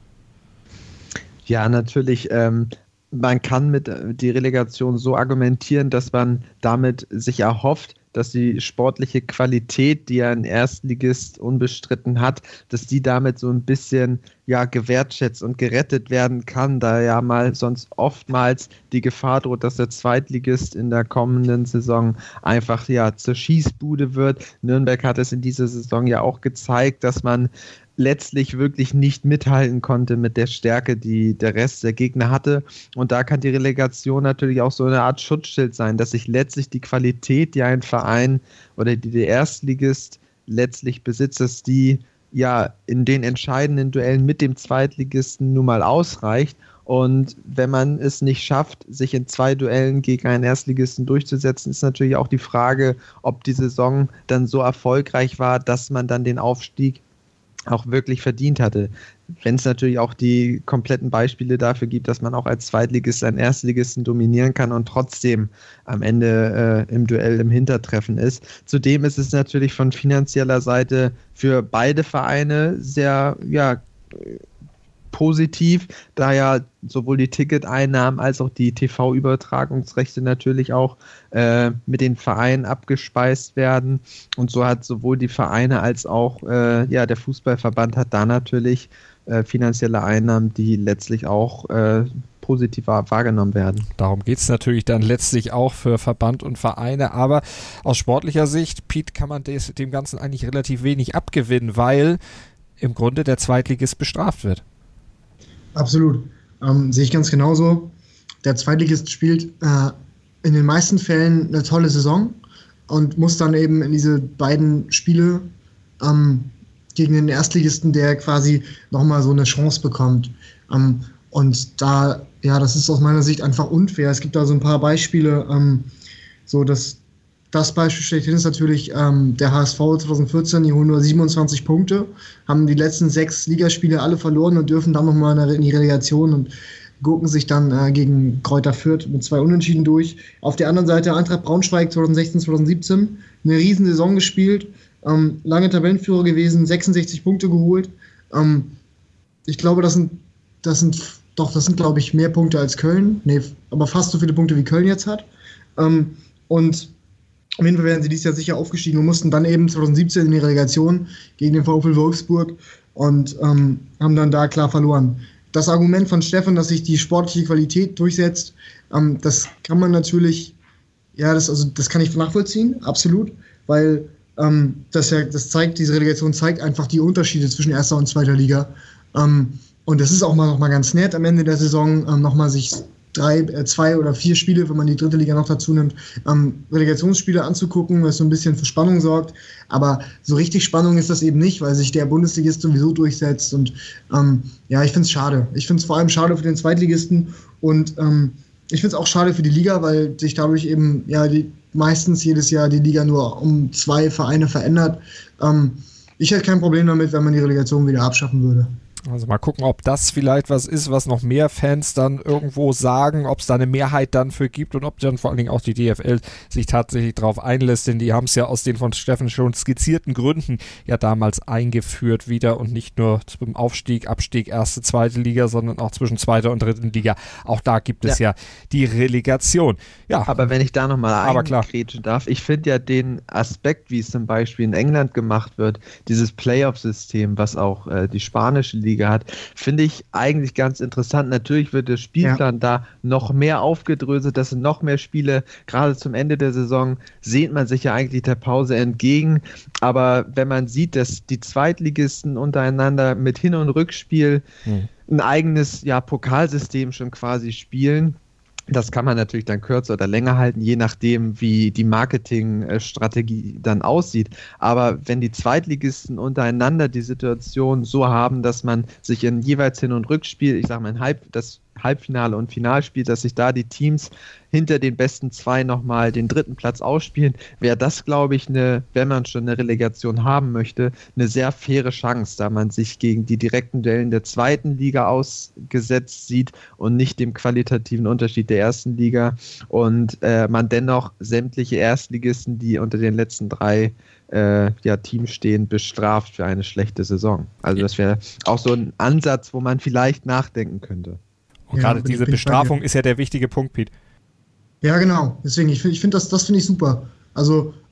Ja, natürlich. Ähm, man kann mit die Relegation so argumentieren, dass man damit sich erhofft, dass die sportliche Qualität, die ein Erstligist unbestritten hat, dass die damit so ein bisschen ja gewertschätzt und gerettet werden kann, da ja mal sonst oftmals die Gefahr droht, dass der Zweitligist in der kommenden Saison einfach ja zur Schießbude wird. Nürnberg hat es in dieser Saison ja auch gezeigt, dass man letztlich wirklich nicht mithalten konnte mit der Stärke, die der Rest der Gegner hatte. Und da kann die Relegation natürlich auch so eine Art Schutzschild sein, dass sich letztlich die Qualität, die ein Verein oder die der Erstligist letztlich besitzt, dass die ja in den entscheidenden Duellen mit dem Zweitligisten nun mal ausreicht. Und wenn man es nicht schafft, sich in zwei Duellen gegen einen Erstligisten durchzusetzen, ist natürlich auch die Frage, ob die Saison dann so erfolgreich war, dass man dann den Aufstieg auch wirklich verdient hatte. Wenn es natürlich auch die kompletten Beispiele dafür gibt, dass man auch als Zweitligist einen Erstligisten dominieren kann und trotzdem am Ende äh, im Duell im Hintertreffen ist. Zudem ist es natürlich von finanzieller Seite für beide Vereine sehr ja, positiv, da ja sowohl die Ticketeinnahmen als auch die T V-Übertragungsrechte natürlich auch äh, mit den Vereinen abgespeist werden. Und so hat sowohl die Vereine als auch äh, ja, der Fußballverband hat da natürlich äh, finanzielle Einnahmen, die letztlich auch äh, positiv wahrgenommen werden. Darum geht es natürlich dann letztlich auch für Verband und Vereine, aber aus sportlicher Sicht, Piet, kann man des, dem Ganzen eigentlich relativ wenig abgewinnen, weil im Grunde der Zweitligist bestraft wird. Absolut. Ähm, sehe ich ganz genauso. Der Zweitligist spielt äh, in den meisten Fällen eine tolle Saison und muss dann eben in diese beiden Spiele ähm, gegen den Erstligisten, der quasi nochmal so eine Chance bekommt. Ähm, und da, ja, das ist aus meiner Sicht einfach unfair. Es gibt da so ein paar Beispiele. Ähm, so das, das Beispiel schlechthin ist natürlich ähm, der H S V zwanzig vierzehn, die holen nur siebenundzwanzig Punkte, haben die letzten sechs Ligaspiele alle verloren und dürfen dann nochmal in die Relegation und gucken sich dann äh, gegen Kräuter Fürth mit zwei Unentschieden durch. Auf der anderen Seite Eintracht Braunschweig zwanzig sechzehn zwanzig siebzehn, eine riesen Saison gespielt, ähm, lange Tabellenführer gewesen, sechsundsechzig Punkte geholt. Ähm, ich glaube, das sind, das sind, doch, das sind, glaube ich, mehr Punkte als Köln. Nee, aber fast so viele Punkte, wie Köln jetzt hat. Ähm, und auf jeden Fall werden sie dieses Jahr sicher aufgestiegen und mussten dann eben zwanzig siebzehn in die Relegation gegen den VfL Wolfsburg und ähm, haben dann da klar verloren. Das Argument von Stefan, dass sich die sportliche Qualität durchsetzt, ähm, das kann man natürlich, ja, das, also, das kann ich nachvollziehen, absolut, weil ähm, das ja, das zeigt, diese Relegation zeigt einfach die Unterschiede zwischen erster und zweiter Liga. Ähm, und das ist auch mal noch mal ganz nett am Ende der Saison, ähm, noch mal sich drei, äh, zwei oder vier Spiele, wenn man die dritte Liga noch dazu nimmt, ähm, Relegationsspiele anzugucken, was so ein bisschen für Spannung sorgt. Aber so richtig Spannung ist das eben nicht, weil sich der Bundesligist sowieso durchsetzt. Und ähm, ja, ich finde es schade. Ich finde es vor allem schade für den Zweitligisten und ähm, ich finde es auch schade für die Liga, weil sich dadurch eben ja die, meistens jedes Jahr die Liga nur um zwei Vereine verändert. Ähm, ich hätte kein Problem damit, wenn man die Relegation wieder abschaffen würde. Also mal gucken, ob das vielleicht was ist, was noch mehr Fans dann irgendwo sagen, ob es da eine Mehrheit dann für gibt und ob dann vor allen Dingen auch die D F L sich tatsächlich darauf einlässt, denn die haben es ja aus den von Steffen schon skizzierten Gründen ja damals eingeführt wieder und nicht nur zum Aufstieg, Abstieg, erste, zweite Liga, sondern auch zwischen zweiter und dritten Liga. Auch da gibt es ja, ja die Relegation. Ja, aber wenn ich da nochmal eingrätschen darf, ich finde ja den Aspekt, wie es zum Beispiel in England gemacht wird, dieses Playoff-System, was auch äh, die spanische Liga hat, finde ich eigentlich ganz interessant. Natürlich wird der Spielplan ja. da noch mehr aufgedröselt, das sind noch mehr Spiele. Gerade zum Ende der Saison sehnt man sich ja eigentlich der Pause entgegen. Aber wenn man sieht, dass die Zweitligisten untereinander mit Hin- und Rückspiel hm. ein eigenes ja, Pokalsystem schon quasi spielen, das kann man natürlich dann kürzer oder länger halten, je nachdem, wie die Marketingstrategie dann aussieht. Aber wenn die Zweitligisten untereinander die Situation so haben, dass man sich in jeweils Hin- und Rückspiel, ich sage mal, ein Halb, das Halbfinale und Finalspiel, dass sich da die Teams hinter den besten zwei nochmal den dritten Platz ausspielen, wäre das, glaube ich, eine, wenn man schon eine Relegation haben möchte, eine sehr faire Chance, da man sich gegen die direkten Duellen der zweiten Liga ausgesetzt sieht und nicht dem qualitativen Unterschied der ersten Liga und äh, man dennoch sämtliche Erstligisten, die unter den letzten drei äh, ja, Teams stehen, bestraft für eine schlechte Saison. Also das wäre auch so ein Ansatz, wo man vielleicht nachdenken könnte. Und ja, gerade diese Bestrafung ist ja der wichtige Punkt, Piet. Ja, genau. Deswegen, ich finde, ich find das, das finde ich super. Also,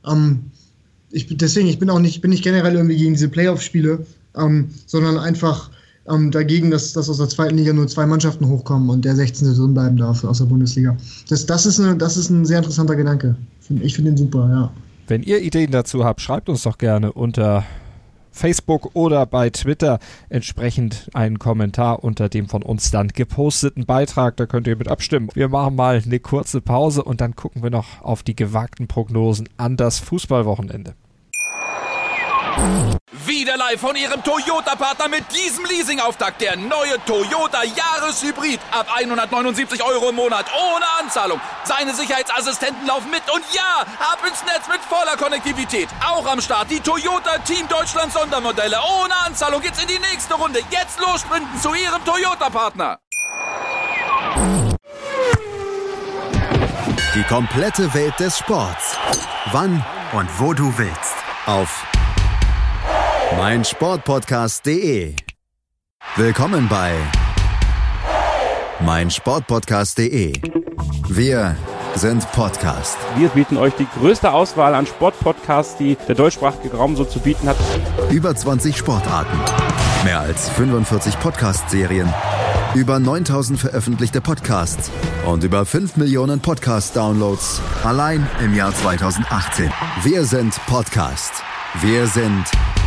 Ähm, ich, deswegen, ich bin auch nicht, bin nicht generell irgendwie gegen diese Playoff-Spiele, ähm, sondern einfach ähm, dagegen, dass, dass aus der zweiten Liga nur zwei Mannschaften hochkommen und der sechzehnte drin bleiben darf aus der Bundesliga. Das, das, ist, eine, das ist ein sehr interessanter Gedanke. Ich finde den super, ja. Wenn ihr Ideen dazu habt, schreibt uns doch gerne unter Facebook oder bei Twitter entsprechend einen Kommentar unter dem von uns dann geposteten Beitrag. Da könnt ihr mit abstimmen. Wir machen mal eine kurze Pause und dann gucken wir noch auf die gewagten Prognosen an das Fußballwochenende. Wieder live von Ihrem Toyota-Partner mit diesem Leasing-Auftakt. Der neue Toyota Jahreshybrid. Ab hundertneunundsiebzig Euro im Monat. Ohne Anzahlung. Seine Sicherheitsassistenten laufen mit. Und ja, ab ins Netz mit voller Konnektivität. Auch am Start die Toyota Team Deutschland Sondermodelle. Ohne Anzahlung geht's in die nächste Runde. Jetzt los sprinten zu Ihrem Toyota-Partner. Die komplette Welt des Sports. Wann und wo du willst. Auf meinsportpodcast punkt de. Willkommen bei meinsportpodcast punkt de. Wir sind Podcast. Wir bieten euch die größte Auswahl an Sportpodcasts, die der deutschsprachige Raum so zu bieten hat. Über zwanzig Sportarten, mehr als fünfundvierzig Podcast-Serien, über neuntausend veröffentlichte Podcasts und über fünf Millionen Podcast-Downloads allein im Jahr zweitausendachtzehn. Wir sind Podcast. Wir sind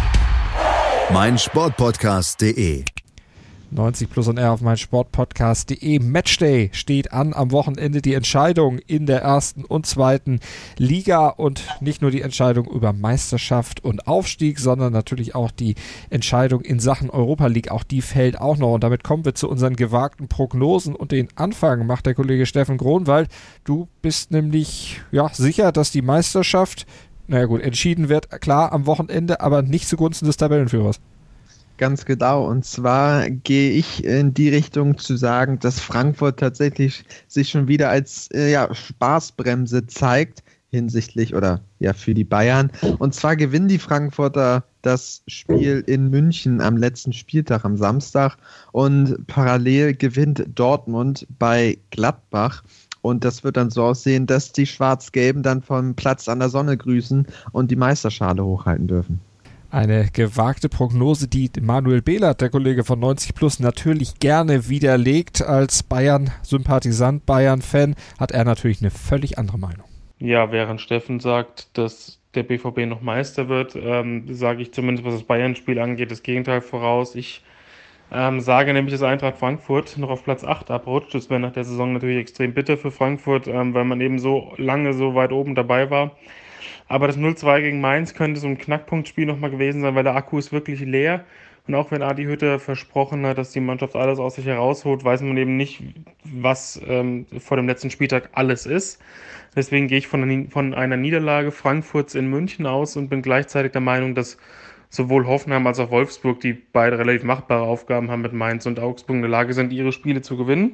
meinsportpodcast punkt de. neunzig plus und R auf meinsportpodcast punkt de. Matchday steht an am Wochenende, die Entscheidung in der ersten und zweiten Liga und nicht nur die Entscheidung über Meisterschaft und Aufstieg, sondern natürlich auch die Entscheidung in Sachen Europa League. Auch die fällt auch noch und damit kommen wir zu unseren gewagten Prognosen und den Anfang macht der Kollege Steffen Gronwald. Du bist nämlich ja sicher, dass die Meisterschaft naja gut, entschieden wird, klar, am Wochenende, aber nicht zugunsten des Tabellenführers. Ganz genau. Und zwar gehe ich in die Richtung zu sagen, dass Frankfurt tatsächlich sich schon wieder als äh, ja, Spaßbremse zeigt hinsichtlich oder ja für die Bayern. Und zwar gewinnen die Frankfurter das Spiel in München am letzten Spieltag am Samstag und parallel gewinnt Dortmund bei Gladbach. Und das wird dann so aussehen, dass die Schwarz-Gelben dann vom Platz an der Sonne grüßen und die Meisterschale hochhalten dürfen. Eine gewagte Prognose, die Manuel Behlert, der Kollege von neunzig plus, natürlich gerne widerlegt. Als Bayern-Sympathisant, Bayern-Fan hat er natürlich eine völlig andere Meinung. Ja, während Steffen sagt, dass der B V B noch Meister wird, ähm, sage ich zumindest, was das Bayern-Spiel angeht, das Gegenteil voraus. Ich Ähm, sage nämlich, dass Eintracht Frankfurt noch auf Platz acht abrutscht. Das wäre nach der Saison natürlich extrem bitter für Frankfurt, ähm, weil man eben so lange so weit oben dabei war. Aber das null zwei gegen Mainz könnte so ein Knackpunktspiel nochmal gewesen sein, weil der Akku ist wirklich leer. Und auch wenn Adi Hütter versprochen hat, dass die Mannschaft alles aus sich herausholt, weiß man eben nicht, was ähm, vor dem letzten Spieltag alles ist. Deswegen gehe ich von, einer, von einer Niederlage Frankfurts in München aus und bin gleichzeitig der Meinung, dass sowohl Hoffenheim als auch Wolfsburg, die beide relativ machbare Aufgaben haben mit Mainz und Augsburg, in der Lage sind, ihre Spiele zu gewinnen.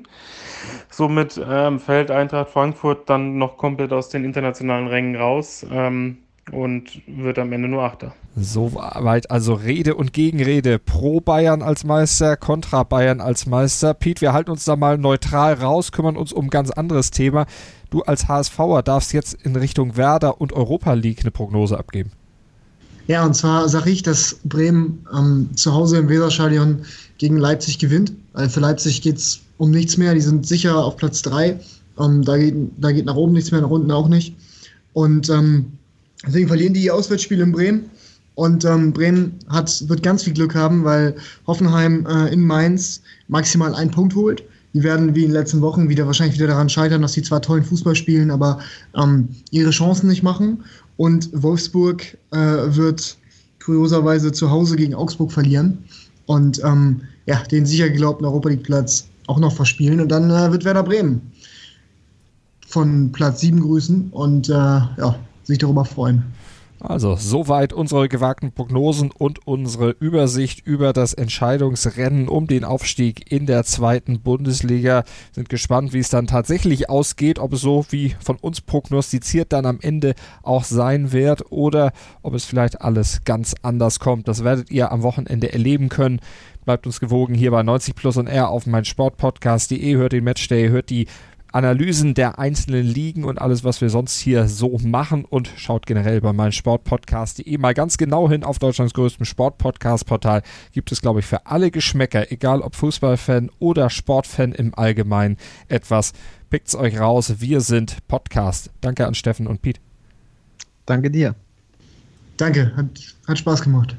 Somit ähm, fällt Eintracht Frankfurt dann noch komplett aus den internationalen Rängen raus ähm, und wird am Ende nur Achter. Soweit also Rede und Gegenrede. Pro Bayern als Meister, kontra Bayern als Meister. Piet, wir halten uns da mal neutral raus, kümmern uns um ein ganz anderes Thema. Du als HSVer darfst jetzt in Richtung Werder und Europa League eine Prognose abgeben. Ja, und zwar sage ich, dass Bremen ähm, zu Hause im Weserstadion gegen Leipzig gewinnt. Weil für Leipzig geht es um nichts mehr. Die sind sicher auf Platz drei. Ähm, da, geht, da geht nach oben nichts mehr, nach unten auch nicht. Und ähm, deswegen verlieren die ihr Auswärtsspiel in Bremen. Und ähm, Bremen hat, wird ganz viel Glück haben, weil Hoffenheim äh, in Mainz maximal einen Punkt holt. Die werden wie in den letzten Wochen wieder wahrscheinlich wieder daran scheitern, dass sie zwar tollen Fußball spielen, aber ähm, ihre Chancen nicht machen. Und Wolfsburg äh, wird kurioserweise zu Hause gegen Augsburg verlieren und ähm, ja, den sicher geglaubten Europa League Platz auch noch verspielen. Und dann äh, wird Werder Bremen von Platz sieben grüßen und äh, ja, sich darüber freuen. Also soweit unsere gewagten Prognosen und unsere Übersicht über das Entscheidungsrennen um den Aufstieg in der zweiten Bundesliga. Sind gespannt, wie es dann tatsächlich ausgeht, ob es so wie von uns prognostiziert dann am Ende auch sein wird oder ob es vielleicht alles ganz anders kommt. Das werdet ihr am Wochenende erleben können. Bleibt uns gewogen hier bei neunzig plus und R auf meinsportpodcast punkt de, hört den Matchday, hört die Analysen der einzelnen Ligen und alles, was wir sonst hier so machen, und schaut generell bei meinsportpodcast punkt de mal ganz genau hin. Auf Deutschlands größtem Sportpodcast-Portal gibt es, glaube ich, für alle Geschmäcker, egal ob Fußballfan oder Sportfan im Allgemeinen, etwas. Pickt's euch raus. Wir sind Podcast. Danke an Steffen und Piet. Danke dir. Danke, hat, hat Spaß gemacht.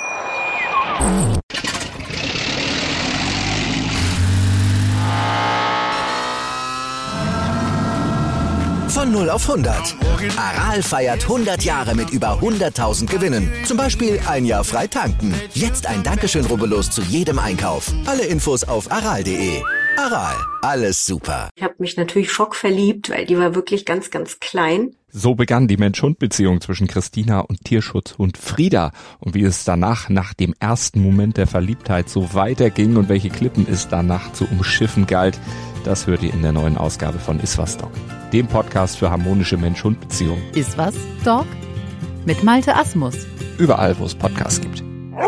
Von null auf hundert. Aral feiert hundert Jahre mit über hunderttausend Gewinnen. Zum Beispiel ein Jahr frei tanken. Jetzt ein Dankeschön, rubbellos zu jedem Einkauf. Alle Infos auf aral punkt de. Aral, alles super. Ich habe mich natürlich schockverliebt, weil die war wirklich ganz, ganz klein. So begann die Mensch-Hund-Beziehung zwischen Christina und Tierschutzhund Frieda. Und wie es danach, nach dem ersten Moment der Verliebtheit, so weiterging und welche Klippen es danach zu umschiffen galt, das hört ihr in der neuen Ausgabe von Iswas Dog, dem Podcast für harmonische Mensch-Hund-Beziehungen. Iswas Dog mit Malte Asmus. Überall, wo es Podcasts gibt.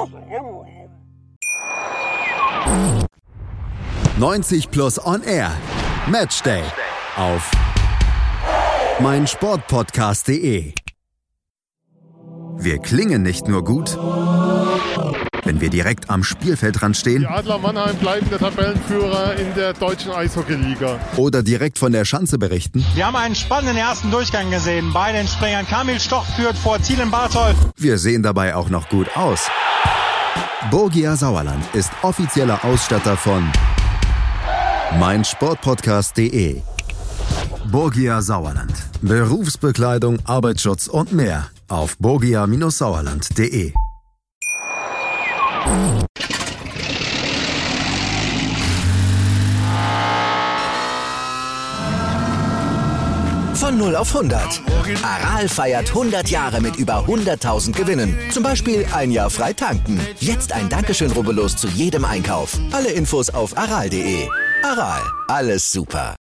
neunzig plus on air. Matchday auf meinsportpodcast punkt de. Wir klingen nicht nur gut, wenn wir direkt am Spielfeldrand stehen. Die Adler Mannheim bleiben der Tabellenführer in der deutschen Eishockeyliga. Oder direkt von der Schanze berichten. Wir haben einen spannenden ersten Durchgang gesehen. Bei den Springern Kamil Stoch führt vor Ziel in Barthold. Wir sehen dabei auch noch gut aus. Borgia Sauerland ist offizieller Ausstatter von meinsportpodcast punkt de. Borgia Sauerland. Berufsbekleidung, Arbeitsschutz und mehr auf borgia Sauerland punkt de. Von null auf hundert. Aral feiert hundert Jahre mit über hunderttausend Gewinnen. Zum Beispiel ein Jahr frei tanken. Jetzt ein Dankeschön, rubbellos zu jedem Einkauf. Alle Infos auf aral punkt de. Aral, alles super.